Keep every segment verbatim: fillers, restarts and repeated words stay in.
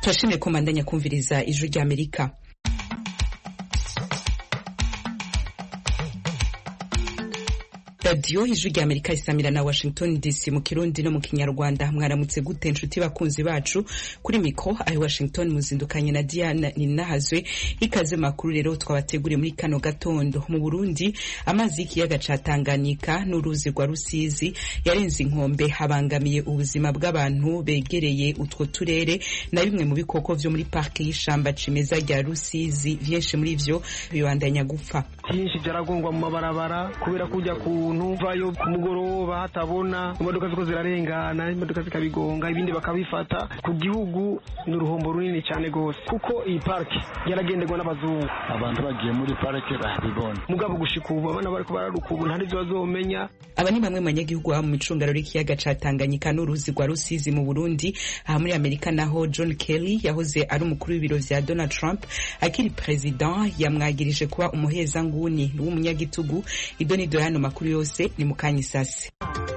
turashimye ko mandanya kumviriza ijwi rya Amerika. Radio ijwi rya Amerika isamira na Washington D C mu Kirundi no mu Kinyarwanda. Mwaramutse gute inshuti bakunzi bacu kuri mikro aho Washington muzindukanye na Diana Ninahazwe. Ikaze makuru rero twabateguriye muri kano gatondo. Mu Burundi amazi y'ikiyaga ca Tanganyika n'uruzi rwa Rusizi yarenze inkombe habangamiye ubuzima bw'abantu begereye utwo turere na bimwe mu bikoko vyo muri parke y'ishamba cimeza rya Rusizi. Vyinshi muri vyo bibandanya gupfa. Byinshi byaragongwa mu mabarabara kubera kujya ku vayo ku mugoroba hatabona, imodoka ziko zirarengana, imodoka zikabigonga, ibindi bakabifata. Ku gihugu n'uruhombo runini cyane gose kuko iyi parke yaragenderwa n'abazungu. Abantu bagiye muri parke bahibona mugabo gushika ubu abana bariko bararuka ubu ntari byo bazomenya. Aba ni bamwe mu banyagihugu mu micungaro y'ikiyaga ca Tanganyika n'uruzi rwa Rusizi mu Burundi. Aha muri Amerika naho John Kelly yahoze ari umukuru w'ibiro vya Donald Trump akiri president yamwagirije kuba umuheza nguni w'umunyagitugu. Idoni doyano makuru yose ni mukanyi sasi.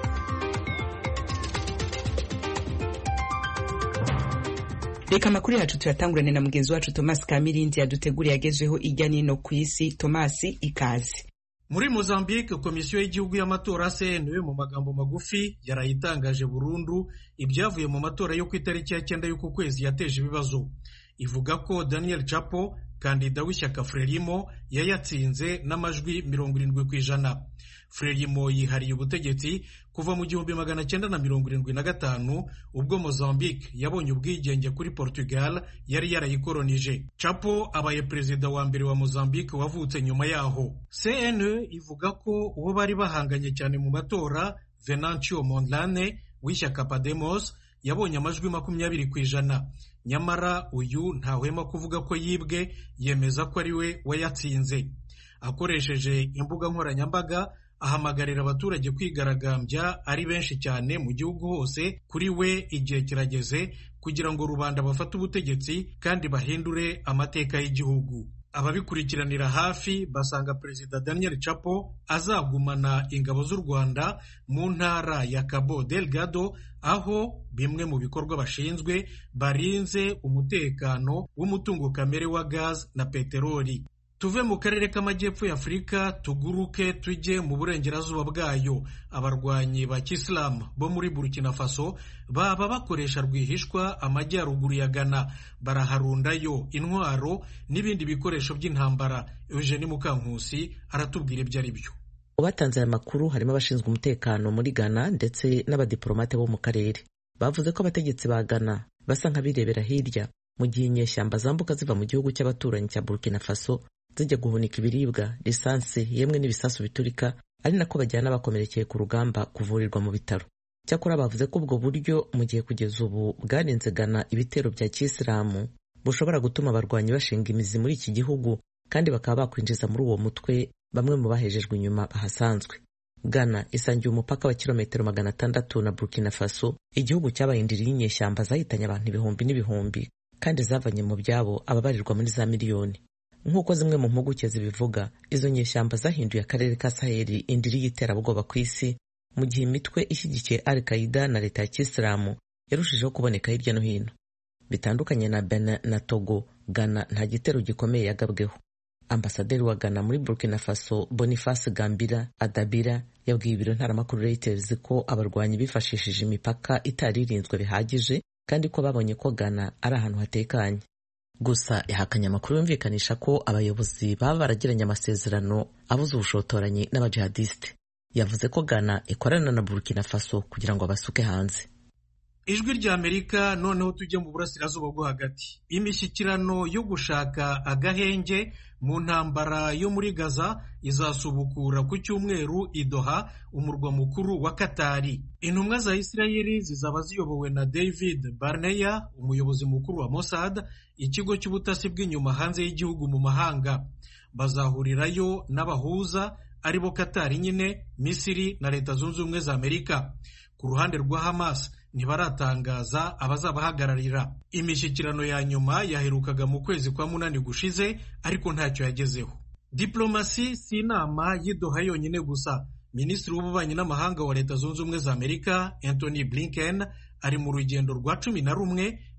Reka makuru yacu tuyatangurane na mugenzi wacu Thomas Kamirindi yaduteguriye yagejeho ijya nino ku isi. Thomas, ikaze. Muri Mozambique, komisiyo y'igihugu y'amatora C N U mu magambo magufi yarayitangaje burundu ibyavuye mu matora yo ku itariki ya cyenda y'uku kwezi yateje ibibazo. Ivuga ko Daniel Chapo, kandida w'ishyaka Frelimo, yayatsinze n'amajwi mirongo irindwi ku ijana. Frelimo yihariye ubutegetsi kuva mu gihumbi magana cyenda na mirongo irindwi na gatanu ubwo Mozambique yabonye ubwigenge kuri Portugal yari yarayikolonije. Chapo abaye perezida wa mbere wa Mozambique wavutse nyuma yaho. C N U ivuga ko uwo bari bahanganye cyane mu matora, Venancio Mondlane w'ishyaka Podemos, yabonye amajwi makumyabiri ku ijana. Nyamara uyu ntahwema kuvuga ko yibwe, yemeza ko ari we wayatsinze. Akoresheje imbuga nkoranyambaga ahamagarira abaturage kwigaragambya ari benshi cyane mu gihugu hose. Kuri we igihe kirageze kugira ngo rubanda bafate ubutegetsi kandi bahindure amateka y'igihugu. Ababikurikiranira hafi basanga Perezida Daniel Chapo azagumana ingabo z'u Rwanda mu ntara ya Cabo Delgado, aho bimwe mu bikorwa bashinzwe barinze umutekano w'umutungo kamere wa gaz na peteroli. Tuve mu karere k'amajyepfo ya Afurika tuguruke tujye mu burengerazuba bwayo. Abarwanyi ba Kisilamu bo muri Burkina Faso baba bakoresha rwihishwa amajyaruguru ya Ghana, baraharundayo intwaro n'ibindi bikoresho by'intambara. Eugene Mukankusi aratubwira ibyo ari byo. Batanze aya makuru harimo abashinzwe umutekano muri Ghana ndetse n'abadiplomate bo mu karere. Bavuze ko abategetsi ba Ghana basa nk'abirebera hirya mu gihe inyeshyamba zambuka ziva mu gihugu cy'abaturanyi cya Burkina Faso zijya guhunika ibiribwa, lisansi yemwe n'ibisasu biturika, ari nako bajyana bakomerekeye ku rugamba kuvurirwa mu bitaro. Cyakora bavuze ko ubwo buryo mu gihe kugeza ubu bwarenze Ghana ibitero bya Kisilamu bushobora gutuma abarwanyi bashinga imizi muri iki gihugu kandi bakaba bakwinjiza muri uwo mutwe bamwe mu bahejejwe inyuma bahasanzwe. Ghana isangiye umupaka wa kilometero magana atandatu na Burkina Faso, igihugu cyabaye indiri y'inyeshyamba zahitanye abantu ibihumbi n'ibihumbi kandi zavanye mu byabo ababarirwa muri za miliyoni. Nk'uko zimwe mu mpuguke zibivuga, izo nyeshyamba zahinduye akarere ka Saheli indiri y'iterabwoba ku isi, mu gihe imitwe ishyigikiye Al-Qaeda na leta ya Kisilamu yarushijeho kuboneka hirya no hino. Bitandukanye na Benin na Togo, Ghana nta gitero gikomeye yagabweho. Ambasaderi wa Ghana muri Burkina Faso, Boniface Gambira Adabira, yabwiye ibiro ntaramakuru Reuters ko abarwanyi bifashishije imipaka itaririnzwe bihagije kandi ko babonye ko Ghana ari ahantu hatekanye. Gusa yahakanye amakuru yumvikanisha ko abayobozi baba baragiranye amasezerano abuza ubushotoranyi n'abajihadiste. Yavuze ko Ghana ikorana na Burkina Faso kugira ngo basuke hanze. Ijwi rya Amerika noneho tujye mu burasirazuba bwo hagati. Imishyikirano yo gushaka agahenge mu ntambara yo muri Gaza izasubukura ku cyumweru i Doha, umurwa mukuru wa Katari. Intumwa za Isirayeli zizaba ziyobowe na David Barnea, umuyobozi mukuru wa Mossad, ikigo cy'ubutasi bw'inyuma hanze y'igihugu mu mahanga. Bazahurirayo n'abahuza aribo Katari nyine, Misiri na Leta Zunze Ubumwe za Amerika. Ku ruhande rwa Hamas ntibaratangaza abazabahagararira. Imishyikirano ya nyuma yaherukaga mu kwezi kwa munani gushize, ariko ntacyo yagezeho. Diplomasi si inama y'Idoha yonyine gusa. Minisitiri w'ububanyi n'amahanga wa Leta Zunze Ubumwe za Amerika Anthony Blinken ari mu rugendo rwa cumi na rumwe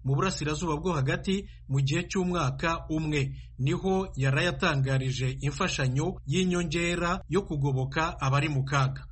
mu burasirazuba bwo hagati mu gihe cy'umwaka umwe. Niho yarayatangarije imfashanyo y'inyongera yo kugoboka abari mu kaga.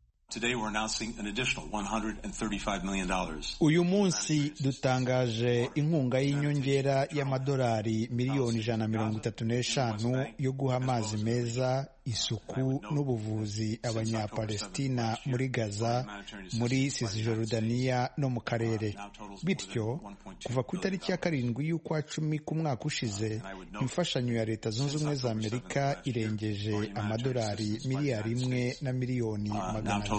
Uyu munsi dutangaje inkunga y'inyongera y'amadolari miliyoni ijana na mirongo itatu n'eshanu yo guha amazi meza, isuku n'ubuvuzi abanyapalestina muri Gaza, muri Cisjordania no mu karere. Bityo kuva ku itariki ya karindwi y'ukwa cumi k'umwaka ushize, imfashanyo ya Leta Zunze Ubumwe za Amerika irengeje amadolari miliyari imwe na miliyoni magana abiri.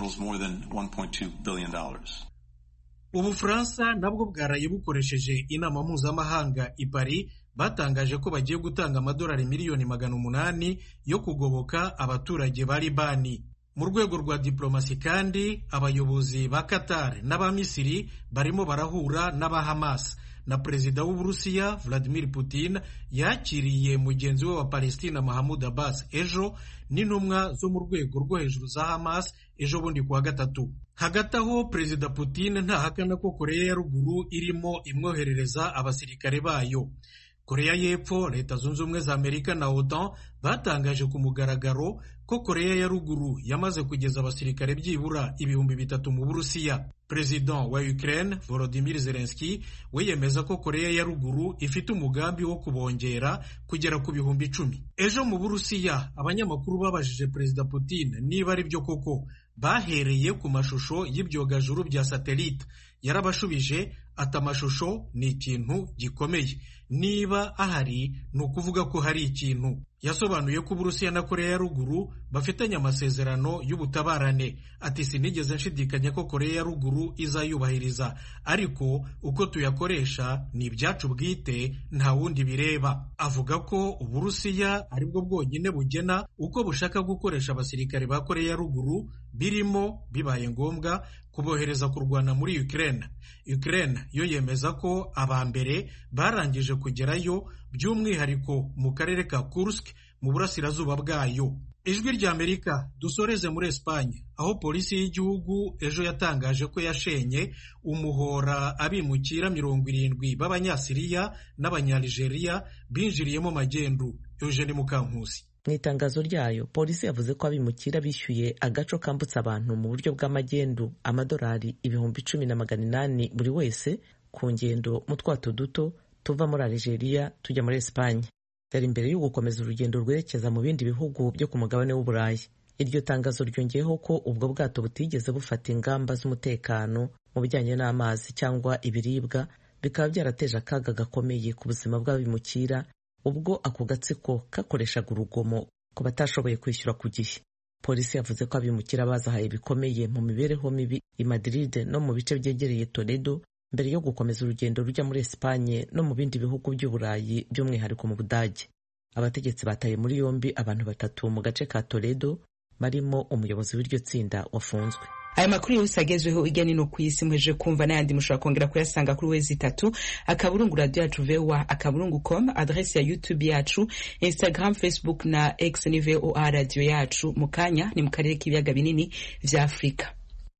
Ubufaransa nabwo bwaraye bukoresheje inama mpuzamahanga i Paris, batangaje ko bagiye gutanga amadolari miliyoni magana umunani yo kugoboka abaturage ba Libani. Mu rwego rwa diplomasi kandi, abayobozi ba Qatar n'aba Misiri barimo barahura n'aba Hamas, na Perezida w'Uburusiya Vladimir Putin yakiriye mugenzi we wa Palestina Mahmoud Abbas ejo, n'intumwa zo mu rwego rwo hejuru za Hamas ejo bundi kuwa gatatu. Hagati aho, Perezida Putin ntahakana ko Korea ya ruguru irimo imwoherereza abasirikare bayo. Korea y'Epfo, Leta Zunze Ubumwe za Amerika na OTAN batangaje ku mugaragaro ko Korea ya ruguru yamaze kugeza abasirikare byibura ibihumbi bitatu mu Burusiya. Perezida wa Ukraine Volodymyr Zelensky we yemeza ko Korea ya ruguru ifite umugambi wo kubongera kugera ku bihumbi icumi. Ejo mu Burusiya, abanyamakuru babajije Perezida Putin niba ari byo koko bahereye ku mashusho y'ibyogajuru bya satellite. Yarabashubije ati amashusho ni ikintu gikomeye, niba ahari ni ukuvuga ko hari ikintu. Yasobanuye ko Uburusiya na Korea ya ruguru bafitanye amasezerano y'ubutabarane. Ati sinigeze nshidikanya ko Korea ya ruguru izayubahiriza, ariko uko tuyakoresha ni ibyacu bwite, nta wundi bireba. Avuga ko Uburusiya aribwo bwonyine bugena uko bushaka gukoresha abasirikare ba Korea ya ruguru, birimo bibaye ngombwa kubohereza kurwana muri Ukraine. Ukraine yo yemeza ko aba mbere barangije kugerayo, by'umwihariko mu karere ka Kursk mu burasirazuba bwayo. Ijwi rya Amerika dusoreze muri Espagne, aho polisi y'igihugu ejo yatangaje ko yashenye umuhora abimukira mirongo irindwi b'Abanyasiriya n'Abanyaligeria binjiriyemo magendu. Eugene Mukankusi. Mu itangazo ryayo, polisi yavuze ko abimukira bishyuye agaco kambutsa abantu mu buryo bw'amagendu amadolari ibihumbi icumi na magana inani buri wese ku ngendo mu twato duto tuva muri Algeria tujya muri Espagne. Yari imbere yo gukomeza urugendo rwerekeza mu bindi bihugu byo ku mugabane w'Uburayi. Iryo tangazo ryongeyeho ko ubwo bwato butigeze bufata ingamba z'umutekano mu bijyanye n'amazi cyangwa ibiribwa, bikaba byarateje akaga gakomeye ku buzima bw'abimukira ubwo ako gatsiko kakoreshaga urugomo ku batashoboye kwishyura ku gihe. Polisi yavuze ko abimukira bazahaye bikomeye mu mibereho mibi i Madrid no mu bice byegereye Toledo mbere yo gukomeza urugendo rujya muri Espagne no mu bindi bihugu by'Uburayi, by'umwihariko mu Budage. Abategetsi bataye muri yombi abantu batatu mu gace ka Toledo, barimo umuyobozi w'iryo tsinda wafunzwe. Aya makuru yose agezweho ijya nino ku isi mweje kumva n'ayandi mushobora kongera kuyasanga kuri wezi itatu akaburungu radio yacu V O A akaburungu com, adresse ya YouTube yacu, Instagram, Facebook na X ni V O A radio yacu. Mukanya ni mu karere k'ibiyaga binini vya Afrika.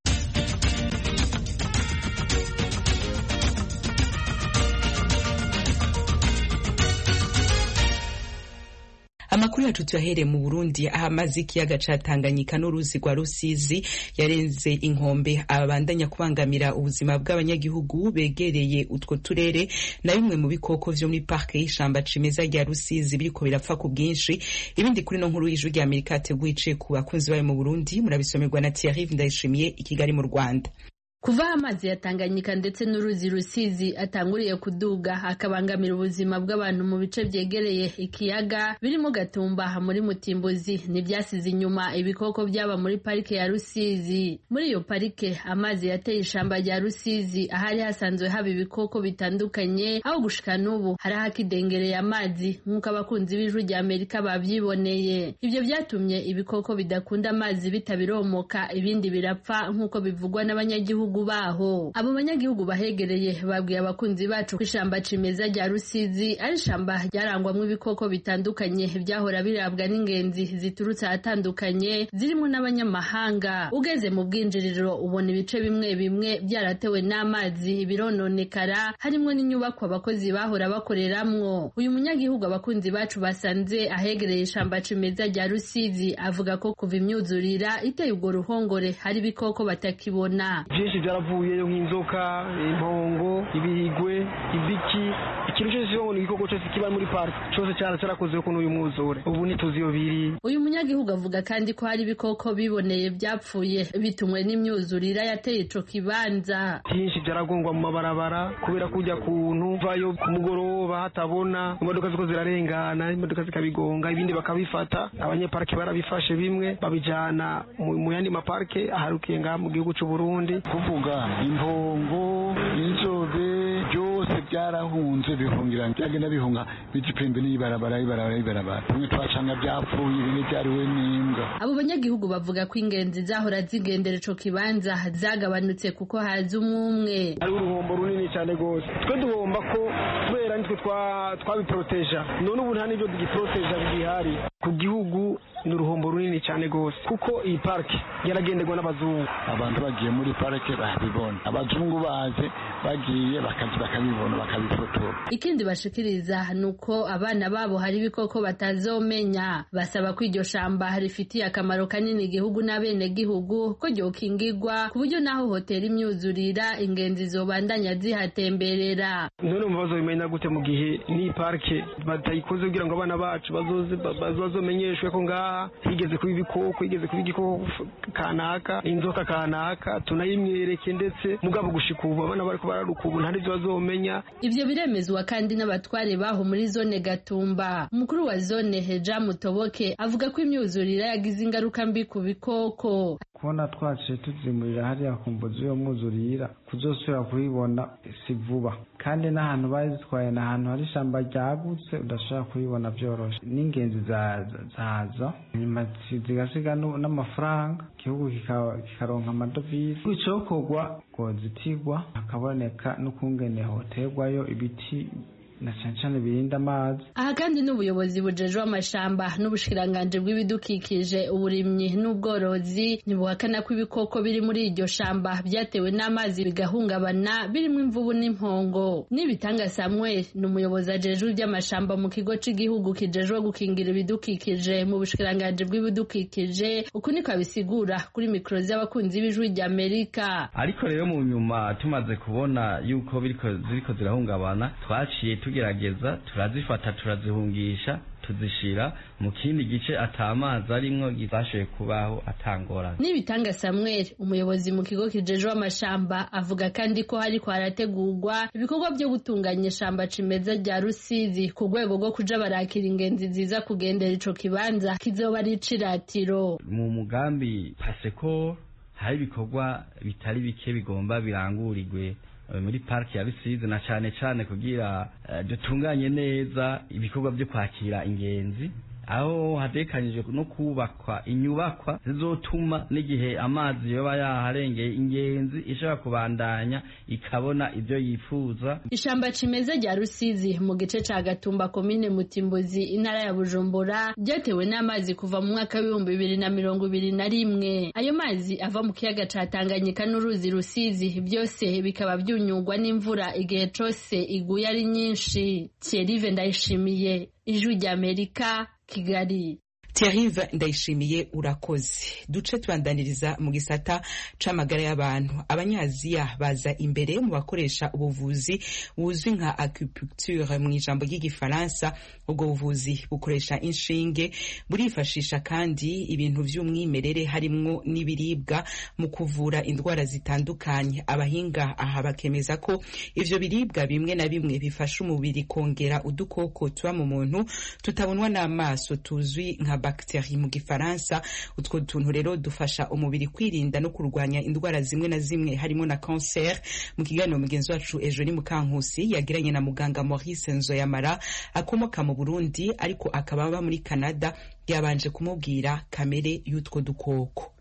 Amakuru yacu tuyahereye mu Burundi, aho amazi y'ikiyaga ca Tanganyika n'uruzi rwa Rusizi yarenze inkombe abandanya kubangamira ubuzima bw'abanyagihugu begereye utwo turere, na bimwe mu bikoko vyo muri parke y'ishamba cimeza rya Rusizi biriko birapfa ku bwinshi. Ibindi kuri no nkuru y'ijwi rya Amerika teguye ku bakunzi bayo mu Burundi, murabisomerwa na Thierry Ndayishimiye i Kigali mu Rwanda. Kuva amazi ya Tanganyika ndetse n'uruzi Rusizi atanguriye kuduga akabangamira ubuzima bw'abantu mu bice byegereye ikiyaga birimo Gatumba muri Mutimbuzi, n'ibyasize inyuma ibikoko byaba muri parike ya Rusizi. Muri iyo parike amazi yateye ishamba rya Rusizi ahari hasanzwe haba ibikoko bitandukanye, aho gushika n'ubu hari hakidengereye amazi nk'uko abakunzi b'ijwi rya Amerika bavyiboneye. Ibyo byatumye ibikoko bidakunda amazi bitabiromoka, ibindi birapfa nk'uko bivugwa n'abanyagihugu abanyagihugu baho. Abo banyagihugu bahegereye babwiye abakunzi bacu ko ishamba cimeza rya Rusizi ari ishamba ryarangwamwo ibikoko bitandukanye byahora birabwa n'ingenzi ziturutse ahatandukanye zirimo n'abanyamahanga. Ugeze mu bwinjiriro ubona ibice bimwe bimwe byaratewe n'amazi birononekara, harimo n'inyubako abakozi bahora bakoreramwo. Uyu munyagihugu abakunzi bacu basanze ahegereye ishamba cimeza rya Rusizi avuga ko kuva imyuzurira iteye ubwo ruhongore hari ibikoko batakibona. Byinshi byaravuyeyo nk'inzoka, impongo, ibihigwe, ibiki, ikintu cyose kibona igikoko cyose kiba muri park cyose cyara cyarakoze ko n'uyu mwuzure. Ubu nituziyo biri. Uyu munyagihugu avuga kandi ko hari ibikoko biboneye byapfuye bitumwe n'imyuzurira yateye ico kibanza. Byinshi byaragongwa mu mabarabara kubera kujya kuntu vayo ku mugoroba hatabona, imodoka ziko zirarengana, imodoka zikabigonga, ibindi bakabifata. Abanyeparke barabifashe bimwe babijana mu yandi maparke aharukiye nga mu gihugu cy'u Burundi. Kuvuga impongo, inzobe byose byarahunze bihungira byagenda bihunga bijipembe n'ibarabara ibarabara ibarabara. Bimwe twacanga byapfuye, ibindi byariwe n'imbwa. Abo banyagihugu bavuga ko ingenzi zahora zigendera ico kibanza zagabanutse kuko haza umwe. Ari uruhombo runini cyane gose. Twe duhomba ko kubera nitwe twabiproteja. None ubu nta n'ibyo digiproteja bihari. Ku gihugu ni uruhombo runini cyane gose kuko iyi park yaragenderwa n'abazungu. Abantu bagiye muri park babibona, abazungu baje bagiye bakazi bakabibona bakabifotora. Ikindi bashikiriza nuko abana babo hari ibikoko batazomenya. Basaba ko iryo shamba rifitiye akamaro kanini igihugu n'abene gihugu ko ryokingirwa ku buryo naho hoteli imyuzurira ingenzi zobandanya zihatemberera. None mu bazo bimenya gute mu gihe ni park batayikoze kugira ngo abana bacu bazoze bazomenyeshwe ko ngaha higeze kuba ibikoko, higeze kuba igikoko kanaka, inzoka kanaka, tunayimwereke ndetse mugabo gushika ubu abana bariko bararuka ubu nta n'ivyo bazomenya. Ivyo biremezwa kandi n'abatware baho muri zone Gatumba. Umukuru wa zone Heja Mutoboke avuga ko imyuzurira yagize ingaruka mbi ku bikoko. Kubona twaciye tuzimurira hariya ku mbuzi yo mwuzurira kuzosubira kubibona si vuba, kandi n'ahantu bazitwaye n'ahantu hari ishamba ryagutse udashobora kubibona byoroshe. N'ingenzi zaza nyuma zigasiga n'amafaranga, igihugu kikaronka amadovize. Icokorwa ngo zitigwa hakaboneka n'ukungene hoterwayo ibiti na cyane birinda amazi. Aha kandi n'ubuyobozi bujejwe amashamba n'ubushikiranganje bw'ibidukikije, uburimyi n'ubworozi ntibuhakana ko ibikoko biri muri iryo shamba byatewe n'amazi bigahungabana birimo imvubu n'impongo. Nibitanga Samuel ni umuyobozi ajejwe iby'amashamba mu kigo cy'igihugu kijejwe gukingira ibidukikije mu bushikiranganje bw'ibidukikije. Uku niko abisigura kuri mikoro z'abakunzi b'ijwi rya Amerika. Ariko rero mu nyuma tumaze kubona yuko biriko ziriko zirahungabana, twaciye tugerageza turazifata turazihungisha tuzishira mu kindi gice atamazi arimwo gifashe kubaho atangorana. Nibitanga Samuel umuyobozi mu kigo kijejwe amashamba avuga kandi ko hari kwarategurwa ibikorwa byo gutunganya ishamba cimeza rya Rusizi ku rwego rwo kuja barakira ingenzi ziza kugendera ico kibanza kizoba ari iciratiro. Mu mugambi Paseko hari ibikorwa bitari bike bigomba birangurirwe muri park ya Rusizi na cyane cyane kugira uh, dutunganye neza ibikorwa byo kwakira ingenzi, aho hatekanijwe no kubakwa inyubakwa zizotuma n'igihe amazi yoba yaharengeye ingenzi ishobora kubandanya ikabona ibyo yifuza. Ishamba cimeza rya Rusizi mu gice ca Gatumba komine Mutimbuzi intara ya Bujumbura ryatewe n'amazi kuva mu mwaka w'ibihumbi bibiri na mirongo ibiri na rimwe. Ayo mazi ava mu kiyaga ca Tanganyika n'uruzi Rusizi byose bikaba byunyugwa n'imvura igihe cose iguye ari nyinshi. Thierry Ndayishimiye, Ijwi rya Amerika, Kigali. Thierry Ndayishimiye urakoze. Duce twandaniriza mu gisata c'amagara y'abantu. Abanyaziya baza imbere mu bakoresha ubuvuzi buzwi nka acupuncture mu ijambo ry'igifaransa. Ubwo buvuzi bukoresha inshinge, burifashisha kandi ibintu vy'umwimerere harimwo n'ibiribwa mu kuvura indwara zitandukanye. Abahinga aha bakemeza ko ivyo biribwa bimwe na bimwe bifasha umubiri kongera udukoko tuba mu muntu tutabonwa n'amaso tuzwi nka bacterie mu gifaransa. Utwo tuntu rero dufasha umubiri kwirinda no kurwanya indwara zimwe na zimwe harimo na cancer. Mu kiganiro mugenzi wacu ejo ni Mukankusi yagiranye na muganga Maurice Nzoyamara akomoka mu Burundi ariko akaba aba muri Canada, yabanje kumubwira kamere y'utwo dukoko.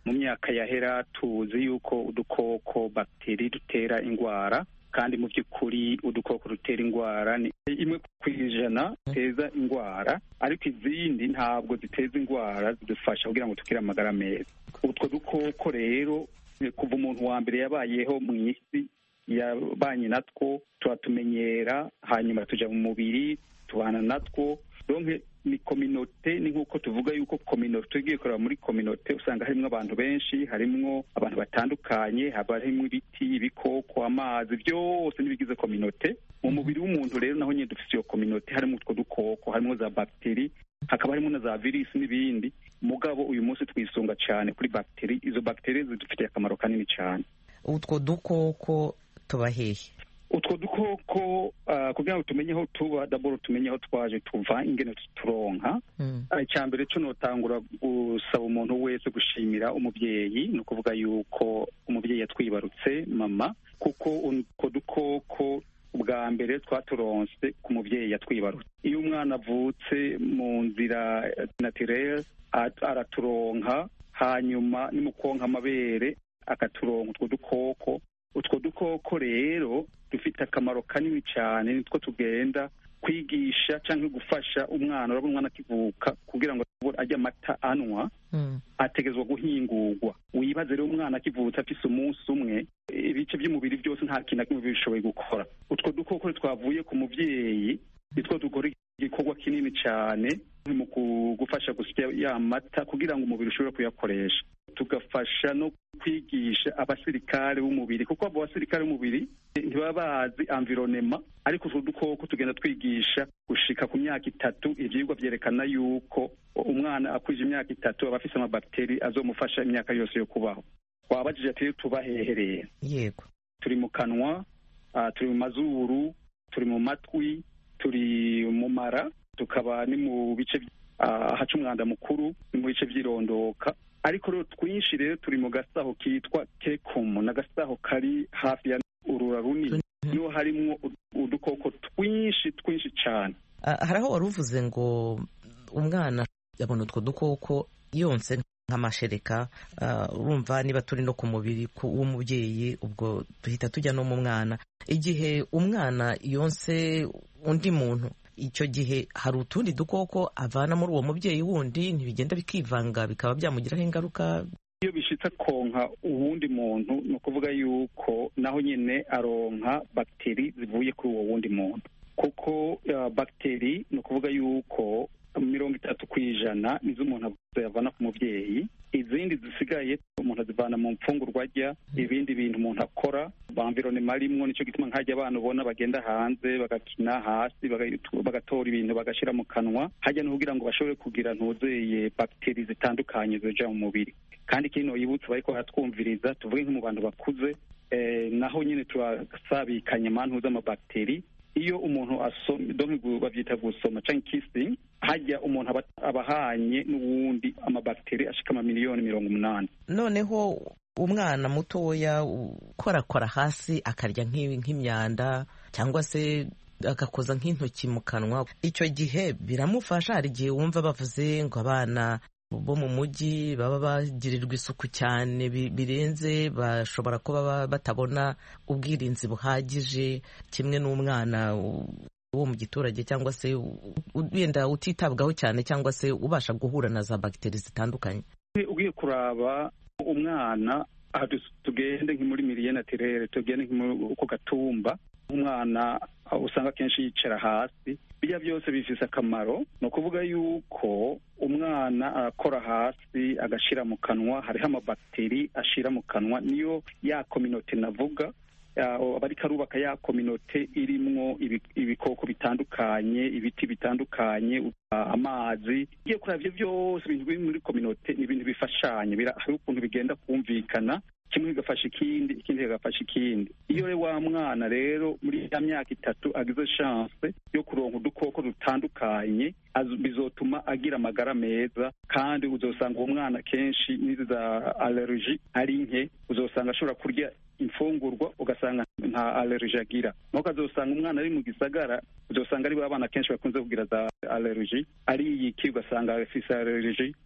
mu myaka yahera tuzi yuko udukoko bagiteri dutera indwara, kandi mu by'ukuri udukoko dutera indwara ni imwe ku ijana ziteza indwara, ariko izindi ntabwo ziteza indwara, zidufasha kugira ngo tugire amagara meza. Utwo dukoko rero kuva umuntu wa mbere yabayeho mu isi yabanye natwo, turatumenyera, hanyuma tuja mu mubiri tubana natwo. Donc ni kominote, ni nk'uko tuvuga yuko kominote tugiye kureba muri kominote usanga harimwo abantu benshi, harimwo abantu batandukanye, haba harimwo ibiti, ibikoko, amazi, byose nibigize kominote. Mu mubiri w'umuntu rero naho nyine dufite iyo kominote, harimo utwo dukoko, harimo za bagiteri, hakaba harimo na za virusi n'ibindi. Mugabo uyu munsi twisunga cyane kuri bagiteri. Izo bagiteri zidufitiye akamaro kanini cyane. Utwo dukoko tuba hehe? Utwo dukoko uh, kugira ngo tumenye aho tuba, daboro tumenye aho twaje tuva, ingene turonka. Icya mm. mbere cyo notangura gusaba umuntu wese gushimira umubyeyi, no kuvuga yuko umubyeyi yatwibarutse mama, kuko utwo dukoko ubwa mbere twaturonse ku mubyeyi yatwibarutse. Iyo umwana avutse mu nzira naturelle araturonka, hanyuma ni mu konka amabere akaturonka utwo dukoko. Utwo dukoko rero dufite akamaro kanini cyane, nitwo tugenda kwigisha cyangwa gufasha umwana. Urabona umwana akivuka kugira ngo ajye amata anwa, mm. ategezwa guhingurwa. Wibaze rero umwana akivutse afise umunsi umwe, ibice by'umubiri byose nta kintu kimwe bishoboye gukora. Utwo dukoko twavuye ku muvyeyi nitwo dukora igikorwa kinini cyane mu gufasha gusya ya mata kugira ngo umubiri ushobore kuyakoresha. Tugafasha no kwigisha abasirikare b'umubiri, kuko abo basirikare b'umubiri ntibaba bazi environnement, ariko utwo dukoko tugenda twigisha gushika ku myaka itatu. Ivyigwa vyerekana yuko umwana akwije imyaka itatu aba afise amabakiteri azomufasha imyaka yose yo kubaho. Wabajije ati tuba hehereye? Yego, turi mu kanwa, uh, turi mu mazuru, turi mu matwi, turi mu mara, tukaba ni mu bice ahaca uh, umwanda mukuru, ni mu bice vy'irondoka. Ariko rero twinshi rero turi mu gasaho kitwa kekumu, n'agasaho kari hafi ya urura runini, niho harimwo udukoko twinshi twinshi cyane. Uh, hari aho wari uvuze ngo umwana yabona utwo dukoko yonse nk'amashereka. Uh, urumva niba turi no ku mubiri w'umubyeyi, ubwo duhita tujya no mu mwana. Igihe umwana yonse undi muntu, icyo gihe hari utundi dukoko avana muri uwo mubyeyi wundi, ntibigenda bikivanga bikaba byamugiraho ingaruka? Iyo bishitse konka uwundi muntu, ni ukuvuga yuko naho nyine aronka bagiteri zivuye kuri uwo wundi muntu, kuko uh, bagiteri ni ukuvuga yuko mirongo itatu ku ijana nizo umuntu yavana ku mubyeyi, izindi zisigaye umuntu azivana mu mfungurwa arya, ibindi bintu umuntu akora, environnement arimwo. Nico gituma nkajya abantu ubona bagenda hanze bagakina hasi, bagatora ibintu bagashira mu kanwa, hajya no kugira ngo bashobore kugira ntuzeye bagiteri zitandukanye zija mu mubiri. Kandi kino yibutse bariko hatwumviriza, tuvuge nko mu bantu bakuze, eh, naho nyine turasabikanye mantu z'amabagiteri. Iyo umuntu asoma, donc bavyita gusoma cyangwa kissing, hajya umuntu abahanye n'uwundi amabagiteri ashika ama miliyoni mirongo umunani. Noneho umwana mutoya ukorakora hasi akarya nk'imyanda cyangwa se agakoza nk'intoki mu kanwa, icyo gihe biramufasha? Hari igihe wumva bavuze ngo abana bo mu mujyi baba bagirirwa isuku cyane birenze, bashobora kuba batabona ubwirinzi buhagije, kimwe n'umwana wo mu giturage cyangwa se wenda utitabwaho cyane cyangwa se ubasha guhura na za bagiteri zitandukanye. Ugiye kuraba umwana, aha tugende nki muri milieu naturelle, tugende uko gatumba, umwana usanga kenshi yicara hasi. Bijya byose bifise akamaro, no kuvuga yuko umwana akora hasi agashira mu kanwa, hariho amabagiteri ashira mu kanwa. Niyo ya community navuga, bari karubaka ya community irimwo ibikoko bitandukanye, ibiti bitandukanye, amazi. Igiye kuri ivyo byose ibintu biri muri community ni ibintu bifashanye, hari ukuntu bigenda kumvikana, kimwe kigafasha ikindi, ikindi kigafasha ikindi. Iyo rero wa mwana rero muri ya myaka itatu agize chance yo kuronka udukoko dutandukanye, bizotuma agira amagara meza, kandi uzosanga uwo mwana kenshi n'izi za allergie ari nke, uzosanga ashobora kurya imfungurwa ugasanga nta allergie agira. Nuko azosanga umwana ari mu gisagara, uzosanga ari abana kenshi bakunze kugira za allergie, ari iki ugasanga afise allergie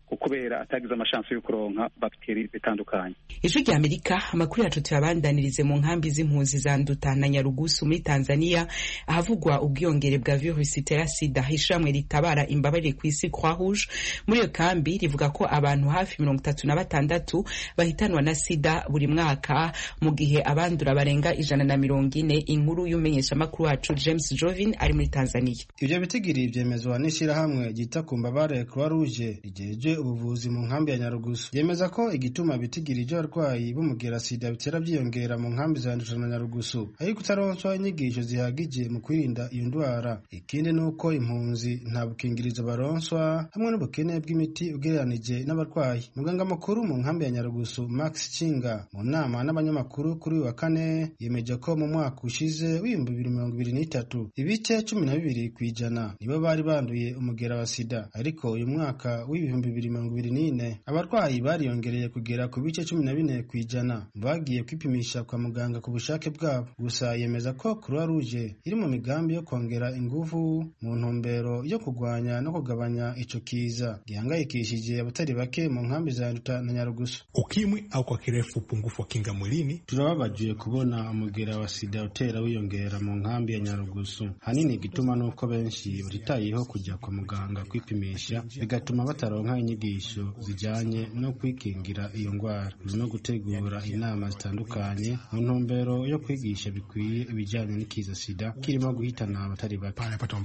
kubera atagize amashansi yo kuronka bakteri zitandukanye. Ijwi rya Amerika, amakuru yacu tuyabandanirize mu nkambi z'impunzi za Nduta na Nyarugusu muri Tanzania ahavugwa ubwiyongere bwa virusi itera sida. Ishamwe ritabara imbabare ku isi Croix Rouge muri iyo kambi rivuga ko abantu hafi mirongo itatu na batandatu bahitanwa na sida buri mwaka, mu gihe abandura barenga ijana na mirongo ine. Inkuru y'umenyesha makuru wacu James Jovin ari muri Tanzania. Ibyo bitigiri byemezwa n'ishirahamwe ryita ku mbabare Croix Rouge rijeje ubuvuzi mu nkambi ya Nyarugusu. Yemeza ko igituma bitigiri ibyo abarwayi b'umugera sida bitera byiyongera mu nkambi za Nduta na Nyarugusu ari kutaronswa inyigisho zihagije mu kwirinda iyo ndwara. Ikindi nuko impunzi nta bukingirizo baronswa hamwe n'ubukene bw'imiti ugereranije n'abarwayi. Muganga mukuru mu nkambi ya Nyarugusu Max Chinga mu nama n'abanyamakuru kuri uyu wa kane yemeje ko mu mwaka ushize w'ibihumbi bibiri mirongo ibiri n'itatu ibice cumi na bibiri kw'ijana nibo bari banduye umugera wa sida, ariko uyu mwaka w'ibihumbi bibiri mirongo ibiri n'ine abarwayi bariyongereye kugera ku bice cumi na bine kw'ijana bagiye kwipimisha kwa muganga ku bushake bwabo. Gusa yemeza ko Croix Rouge iri mu migambi yo kongera ingufu mu ntumbero yo kugwanya no kugabanya ico kiza gihangayikishije abatari bake mu nkambi za Nduta na Nyarugusu. Ukimwi au kwa kirefu upungufu wa kinga mwilini. Turababajiye kubona umugera wa sida utera wiyongera mu nkambi ya Nyarugusu. Hanini igituma nuko benshi baritayeho kujya kwa muganga kwipimisha, bigatuma bataronka inyigisho zijanye no kwikingira iyo ngwara no gutegura inama zitandukanye mu ntumbero yo kwigisha bikwiye ibijyanye n'ikiza sida kirimo guhitana abatari bake.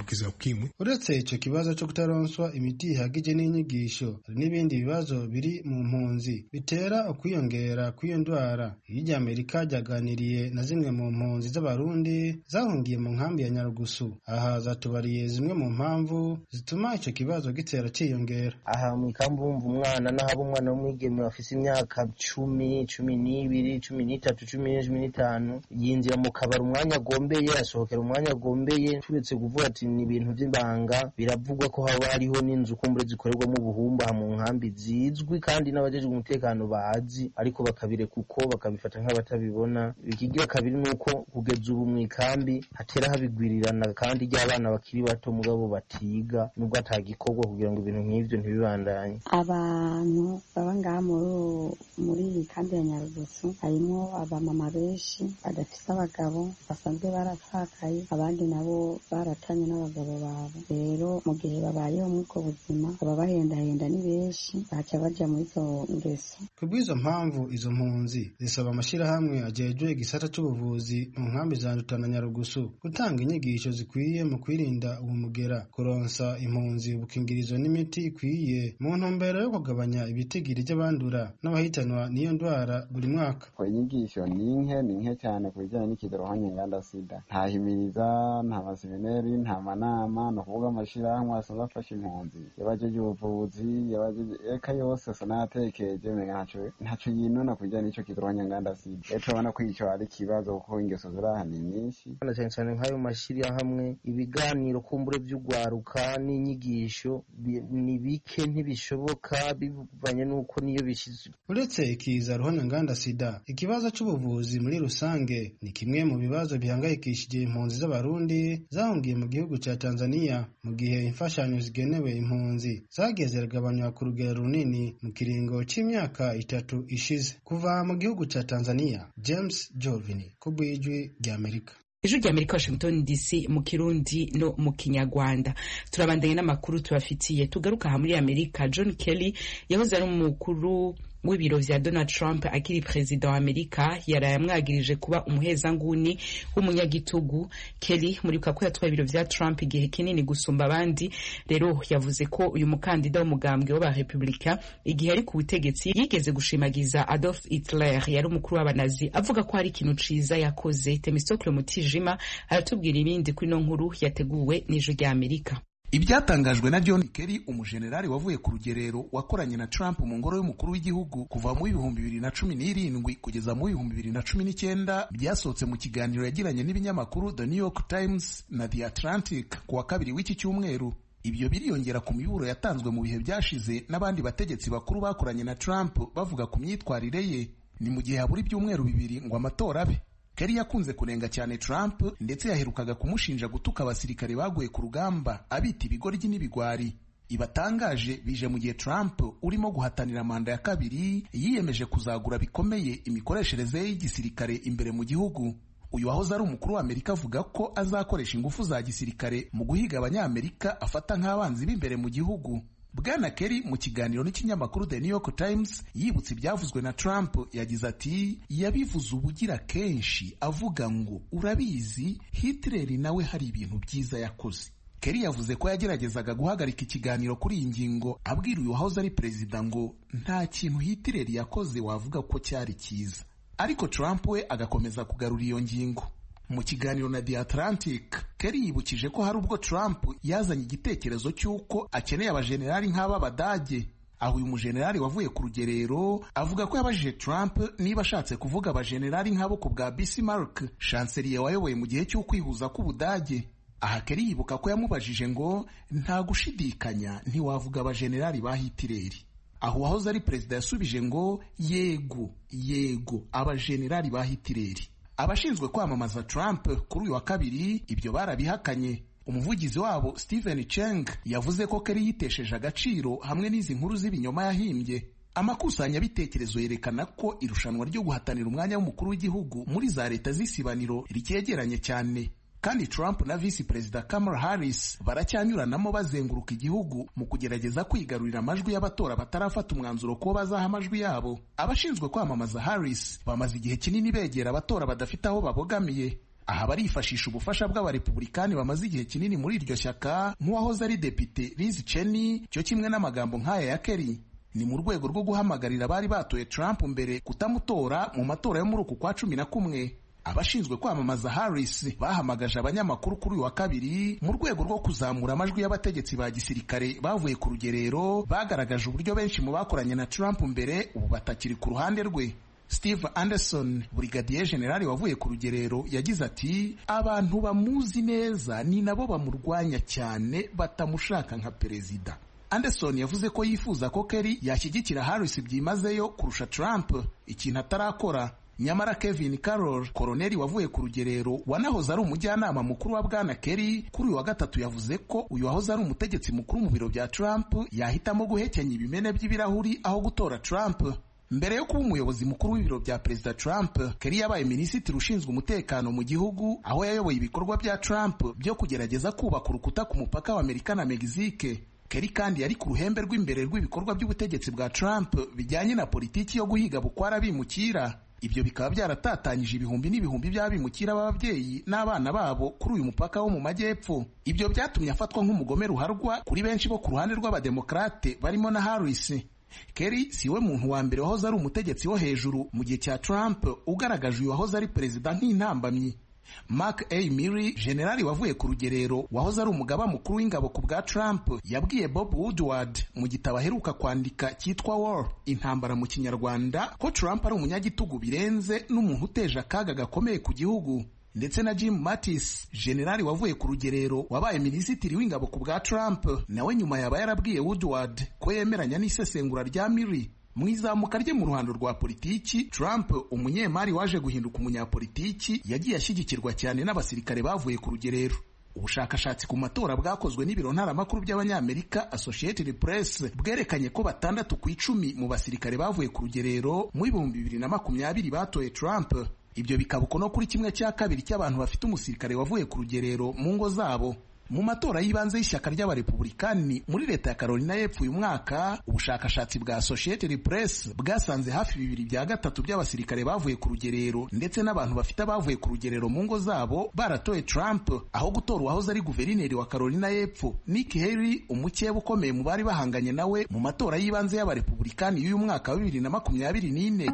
Uretse ico kibazo cyo kutaronswa imiti ihagije n'inyigisho, hari n'ibindi bibazo biri mu mpunzi bitera ukwiyongera kw'iyo ndwara. Irya Amerika ryaganiriye na zimwe mu mpunzi z'abarundi zahungiye mu nkambi ya Nyarugusu. Aha zatubariye zimwe mu mpamvu zituma ico kibazo gitera ciyongera. Aha mu ikambi wumva umwana n'ahaba umwana w'umwigeme bafise imyaka cumi, cumi n'ibiri, cumi n'itatu, cumi n'ine, cumi n'itanu yinjira mu kabari umwanya agombeye, asohokera umwanya agombeye. Turetse kuvuga ati ni ibintu by'ibanga, biravugwa ko haba hariho n'inzu kumbure zikorerwamo ubuhumba mu nkambi zizwi kandi n'abajejwe umutekano bazi, ariko bakabireka uko bakabifata nk'abatabibona. Ikigira kabiri nuko kugeza ubu mu ikambi hatera habigwirirana kandi ry'abana bakiri bato mugabo batiga nubwo atagikorwa kugira ngo ibintu nk'ivyo ntibibandanye. Abantu baba ngaha muri iyi kambi ya Nyarugusu harimo abamama benshi badafise abagabo basanzwe barapfakaye, abandi nabo baratanye n'abagabo babo. Rero mu gihe babayeho muri ubwo buzima baba bahendahenda ni benshi, baca baja muri izo ngeso. Kubw'izo mpamvu izo mpunzi zisaba amashirahamwe ajejwe igisata c'ubuvuzi mu nkambi za Nduta na Nyarugusu gutanga inyigisho zikwiye mu kwirinda uwo mugera, kuronsa impunzi ubukingirizo n'imiti ikwiye mu ntumbero yo kugabanya ibitigiri by'abandura n'abahitanwa n'iyo ndwara buri mwaka. Inyigisho ni nke ni nke cyane ku bijyanye n'ikidarohanya inganda sida. Nta himiriza, nta maseminari, nta manama, no kuvuga amashirahamwe asanzwe afasha impunzi yabajeje ubuvuzi, yabajeje eka yose asa n'atekereje menga ntaco ntaco yinona ku bijyanye n'ico kidarohanya inganda sida. Eto ubona ko ico ari kibazo kuko ingeso zirahani nyinshi. Cyane cyane nk'ayo mashirahamwe, ibiganiro kumbure by'ugwaruka n'inyigisho ni bike ntibishoboka bivanye nuko niyo bishize. Uretse ikiza ruhanya nganda sida, ikibazo c'ubuvuzi muri rusange ni kimwe mu bibazo bihangayikishije impunzi z'abarundi zahungiye mu gihugu ca Tanzania, mu gihe imfashanyo zigenewe impunzi zageze ziragabanywa ku rugero runini mu kiringo c'imyaka itatu ishize. Kuva mu gihugu ca Tanzania, James Jovini, kubwijwi rya Amerika. Ijwi rya Amerika, Washington D C, mu Kirundi no mu Kinyarwanda. Turabandanye n'amakuru tubafitiye. Tugaruka aha muri Amerika. John Kelly yahoze ari umukuru w'ibiro vya Donald Trump akiri president wa Amerika yaraye amwagirije kuba umuhezanguni w'umunyagitugu. Kelly muri ko yatwaye ibiro vya Trump igihe kinini gusumba abandi, rero yavuze ko uyu mukandida w'umugambwe w'aba Republika igihe ari ku butegetsi yigeze gushimagiza Adolf Hitler yari umukuru w'abanazi, avuga ko hari ikintu ciza yakoze. Temistokle Mutijima aratubwira ibindi kuri no nkuru yateguwe n'Ijwi rya Amerika. Ibyatangajwe na John Kelly, umujenerali wavuye ku rugerero wakoranye na Trump mu ngoro y'umukuru w'igihugu kuva mu bihumbi bibiri na cumi n'irindwi kugeza mu bihumbi bibiri na cumi n'icyenda, byasohotse mu kiganiro yagiranye n'ibinyamakuru The New York Times na The Atlantic ku wa kabiri w'iki cyumweru. Ibyo biriyongera ku miburo yatanzwe mu bihe byashize n'abandi bategetsi bakuru bakoranye na Trump bavuga ku myitwarire ye. Ni mu gihe habura ibyumweru bibiri ngo amatora abe. Kelly yakunze kurenga cyane Trump ndetse yaherukaga kumushinja gutuka abasirikare baguye ku rugamba abita ibigoryi n'ibigwari. ibatangaje bije mu gihe Trump urimo guhatanira manda ya kabiri yiyemeje kuzagura bikomeye imikoreshereze y'igisirikare imbere mu gihugu. Uyu wahoze ari umukuru wa Amerika avuga ko azakoresha ingufu za gisirikare mu guhiga abanyamerika afata nk'abanzi b'imbere mu gihugu. Bwana Kerry mu kiganiro n'ikinyamakuru The New York Times yibutse ibyavuzwe na Trump yagize ati yabivuze ubugira kenshi avuga ngo urabizi Hitler nawe hari ibintu byiza yakoze. Kerry yavuze ko yageragezaga guhagarika ikiganiro kuri iyi ngingo abwira uyu wahoze ari perezida ngo nta kintu Hitler yakoze wavuga ko cyari cyiza, ariko Trump we agakomeza kugarura iyo ngingo. Mu kiganiro na The Atlantic, Kerry yibukije ko hari ubwo Trump yazanye igitekerezo cy'uko akeneye abajenerali nk'aba Badage. Aho uyu mujenerali wavuye ku rugerero avuga ko yabajije Trump niba ashatse kuvuga abajenerali nk'abo ku bwa Bismarck, chancelier wayoboye mu gihe cy'ukwihuza k'Ubudage. Aha Kerry yibuka ko yamubajije ngo nta gushidikanya ntiwavuga abajenerali ba Hitler. Aho wahoze ari perezida yasubije ngo yego yego abajenerali ba Hitler. Abashinzwe kwamamaza Trump kuri uyu wa kabiri ibyo barabihakanye. Umuvugizi wabo Stephen Cheng yavuze ko Kerry yitesheje agaciro hamwe n'izi nkuru z'ibinyoma yahimbye. Amakusanyabitekerezo yerekana ko irushanwa ryo guhatanira umwanya w'umukuru w'igihugu muri za leta z'isibaniro ricyegeranye cyane, kandi Trump na Vice Perezida Kamala Harris baracyanyuranamo bazenguruka igihugu mu kugerageza kwigarurira amajwi y'abatora batarafata umwanzuro ko bazaha amajwi yabo. Abashinzwe kwamamaza Harris bamaze igihe kinini begera abatora badafite aho babogamiye. Aha barifashisha ubufasha bw'abarepublikani bamaze igihe kinini muri iryo shyaka nk'uwahoze ari depite Liz Cheney, cyo kimwe n'amagambo nk'aya ya Kerry. Ni mu rwego rwo guhamagarira abari batoye Trump mbere kutamutora mu matora yo muri uku kwa cumi na kumwe. Abashinzwe kwamamaza Harris bahamagaje abanyamakuru kuri uyu wa kabiri mu rwego rwo kuzamura amajwi y'abategetsi ba gisirikare bavuye ku rugerero bagaragaje uburyo benshi mu bakoranye na Trump mbere ubu batakiri ku ruhande rwe. Steve Anderson, Brigadier General wavuye ku rugerero, yagize ati abantu bamuzi neza ni nabo bamurwanya cyane batamushaka nka perezida. Anderson yavuze ko yifuza ko Kerry yashyigikira Harris byimazeyo kurusha Trump, ikintu atarakora. Nyamara Kevin Carroll, koroneli wavuye ku rugerero wanahoze ari umujyanama mukuru wa Bwana Kerry, kuri uyu wa gatatu yavuze ko uyu wahoze ari umutegetsi mukuru mu biro bya Trump yahitamo guhekenya ibimene by'ibirahuri aho gutora Trump. Mbere yo kuba umuyobozi mukuru w'ibiro bya Perezida Trump, Kerry yabaye minisitiri ushinzwe umutekano mu gihugu, aho yayoboye ibikorwa bya Trump byo kugerageza kubaka urukuta ku mupaka wa Amerika na Mexique. Kerry kandi yari ku ruhembe rw'imbere rw'ibikorwa by'ubutegetsi bwa Trump bijyanye na politiki yo guhiga bukwara bimukira. Ibyo bikaba byaratatanyije ibihumbi n'ibihumbi by'abimukira b'ababyeyi n'abana babo kuri uyu mupaka wo mu majyepfo. Ibyo byatumye afatwa nk'umugome ruharwa kuri benshi bo ku ruhande rw'abademokrate barimo na Harris. Kerry siwe muntu wa mbere wahoze ari umutegetsi wo hejuru mu gihe cya Trump ugaragaje uyu wahoze ari perezida nk'intambamyi. Mark A. Milley, generali wavuye ku rugerero wahoze ari umugaba mukuru w'ingabo ku bwa Trump, yabwiye Bob Woodward mu gitabo aheruka kwandika cyitwa War, intambara mu Kinyarwanda, ko Trump ari umunyagitugu birenze n'umuntu uteje akaga gakomeye ku gihugu. Ndetse na Jim Mattis, generali wavuye ku rugerero wabaye minisitiri w'ingabo ku bwa Trump, nawe nyuma yaba yarabwiye Woodward ko yemeranya n'isesengura rya Milley. Mu izamuka rye mu ruhando rwa politiki, Trump, umunyemari waje guhinduka umunyapolitiki, yagiye ashyigikirwa cyane n'abasirikare bavuye ku rugerero. Ubushakashatsi ku matora bwakozwe n'ibiro ntaramakuru by'abanyamerika Associated Press bwerekanye ko batandatu ku icumi mu basirikare bavuye ku rugerero mu ibihumbi bibiri na makumyabiri batoye Trump. Ibyo bikaba uko no kuri kimwe cya kabiri cy'abantu bafite umusirikare wavuye ku rugerero mu ngo zabo. Mu matora y'ibanze y'ishyaka ry'abarepublikani muri leta ya Carolina y'Epfo uyu mwaka, ubushakashatsi bwa Associated Press bwasanze hafi bibiri bya gatatu by'abasirikare bavuye ku rugerero ndetse n'abantu bafite abavuye ku rugerero mu ngo zabo baratoye Trump, aho gutora uwahoze ari guverineri wa Carolina y'Epfo Nikki Haley, umukeba ukomeye mu bari bahanganye nawe mu matora y'ibanze y'abarepublikani y'uyu mwaka wa bibiri na makumyabiri n'ine.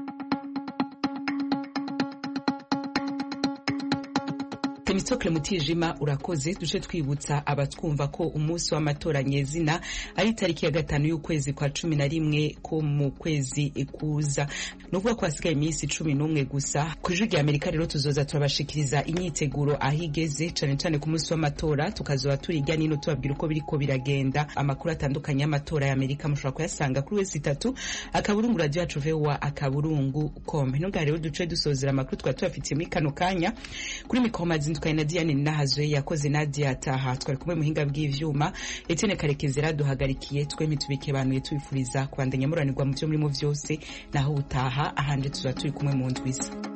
Temitocle Mutijima urakoze. Duce twibutsa abatwumva ko umunsi w'amatora nyezina ari tariki ya gatanu y'ukwezi kwa cumi na rimwe ko mu kwezi kuza, nuvuga ko hasigaye iminsi cumi n'umwe gusa. Ku ijwi rya Amerika rero tuzoza turabashikiriza imyiteguro ahigeze cane cane ku munsi w'amatora, tukazoba turi hirya nino tubabwira uko biriko biragenda. Amakuru atandukanye y'amatora ya Amerika mushobora kuyasanga kuri wese itatu akaburungu radio yacu V O A akaburungu com. Ntunga rero duce dusozera amakuru twari tubafitiye muri kano kanya kuri mikoma mwazindukanye na Diane Nahazwe, yakoze Nadia Taha, twari kumwe muhinga bw'ivyuma, Etienne Karekezi raduhagarikiye. Twembi tubike banuye tubifuriza kubandanya muranirwa mu byo muri mu vyose, naho utaha ahanje tuza turi kumwe mu ndwiza.